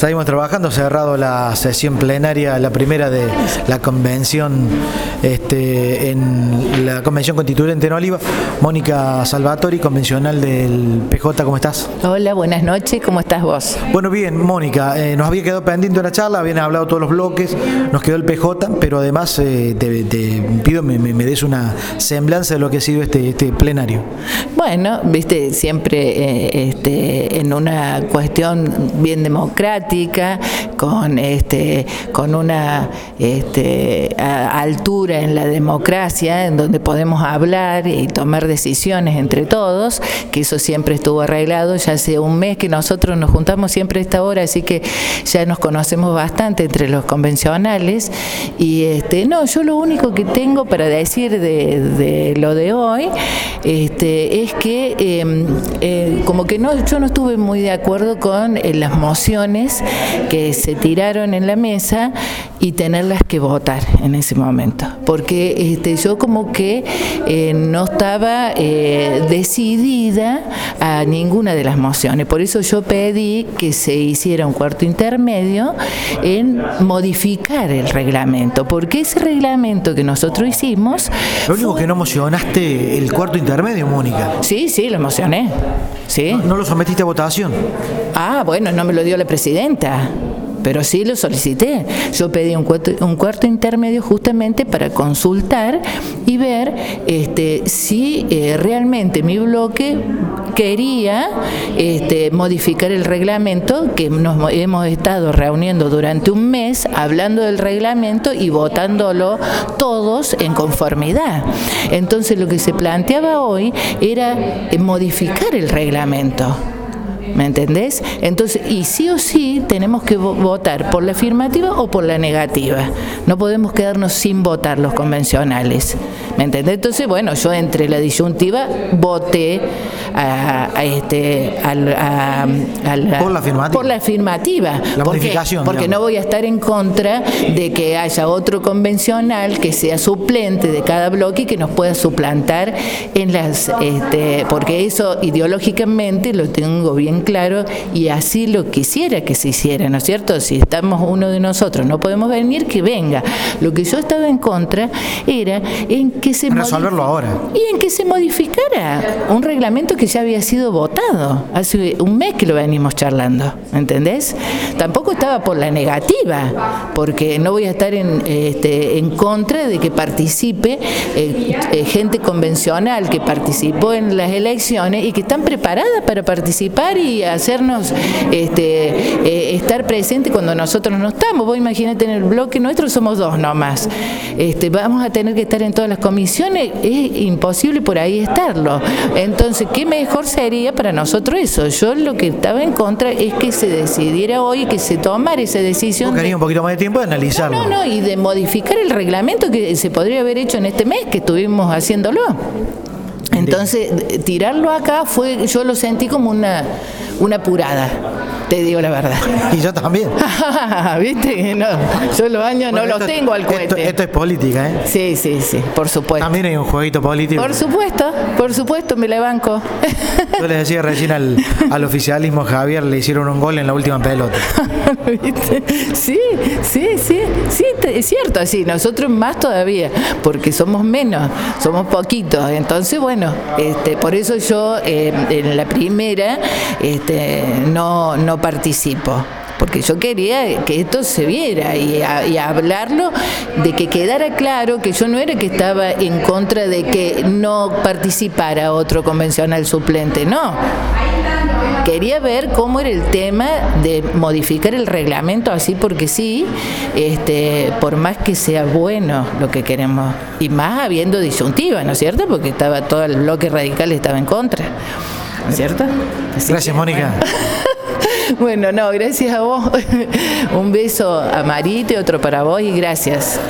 Seguimos trabajando, cerrado la sesión plenaria, la primera de la convención, en la convención constituyente en Oliva. Mónica Salvatori, convencional del PJ, ¿cómo estás? Hola, buenas noches, ¿cómo estás vos? Bueno, bien, Mónica, nos había quedado pendiente una charla, habían hablado todos los bloques, nos quedó el PJ, pero además te pido me des una semblanza de lo que ha sido este plenario. Bueno, viste, siempre en una cuestión bien democrática, con una altura en la democracia, en donde podemos hablar y tomar decisiones entre todos, que eso siempre estuvo arreglado. Ya hace un mes que nosotros nos juntamos siempre a esta hora, así que ya nos conocemos bastante entre los convencionales. Y yo lo único que tengo para decir de lo de hoy es que como que yo no estuve muy de acuerdo con las mociones que se tiraron en la mesa y tenerlas que votar en ese momento, porque yo como que no estaba decidida a ninguna de las mociones. Por eso yo pedí que se hiciera un cuarto intermedio en modificar el reglamento, porque ese reglamento que nosotros hicimos... Lo único que no mocionaste el cuarto intermedio, Mónica. Sí, lo mocioné. Sí. ¿No lo sometiste a votación? Ah, bueno, no me lo dio la presidenta, pero sí lo solicité. Yo pedí un cuarto intermedio justamente para consultar y ver si realmente mi bloque quería modificar el reglamento, que nos hemos estado reuniendo durante un mes hablando del reglamento y votándolo todos en conformidad. Entonces lo que se planteaba hoy era modificar el reglamento. ¿Me entendés? Entonces, y sí o sí tenemos que votar por la afirmativa o por la negativa. No podemos quedarnos sin votar los convencionales. ¿Me entendés? Entonces, bueno, yo entre la disyuntiva voté por la afirmativa. La modificación. Porque no voy a estar en contra de que haya otro convencional que sea suplente de cada bloque y que nos pueda suplantar en las... porque eso ideológicamente lo tengo bien claro y así lo quisiera que se hiciera, ¿no es cierto? Si estamos uno de nosotros, no podemos venir, que venga. Lo que yo estaba en contra era en que se resolverlo ahora. Y en que se modificara un reglamento que ya había sido votado. Hace un mes que lo venimos charlando, ¿entendés? Tampoco estaba por la negativa, porque no voy a estar en contra de que participe gente convencional que participó en las elecciones y que están preparadas para participar y hacernos estar presente cuando nosotros no estamos. Vos imagínate, en el bloque nuestro somos dos nomás. Vamos a tener que estar en todas las comisiones, es imposible por ahí estarlo. Entonces, ¿qué mejor sería para nosotros eso? Yo lo que estaba en contra es que se decidiera hoy, que se tomara esa decisión. Quería un poquito más de tiempo de analizarlo. No, y de modificar el reglamento que se podría haber hecho en este mes que estuvimos haciéndolo. Entonces, tirarlo acá yo lo sentí como una apurada, te digo la verdad. Y yo también. ¿Viste? No, yo los años no los tengo al cohete. Esto es política, ¿eh? Sí, por supuesto. También hay un jueguito político. Por supuesto, me la banco. Yo les decía recién al oficialismo, Javier, le hicieron un gol en la última pelota. ¿Viste? Sí, es cierto, así. Nosotros más todavía, porque somos menos, somos poquitos. Entonces, bueno, por eso yo en la primera no participo, porque yo quería que esto se viera y hablarlo, de que quedara claro que yo no era que estaba en contra de que no participara otro convencional suplente, no. Quería ver cómo era el tema de modificar el reglamento así porque sí, por más que sea bueno lo que queremos, y más habiendo disyuntiva, ¿no es cierto? Porque estaba todo el bloque radical estaba en contra, ¿no es cierto? Gracias, Mónica. Bueno, gracias a vos. Un beso a Marita, otro para vos y gracias.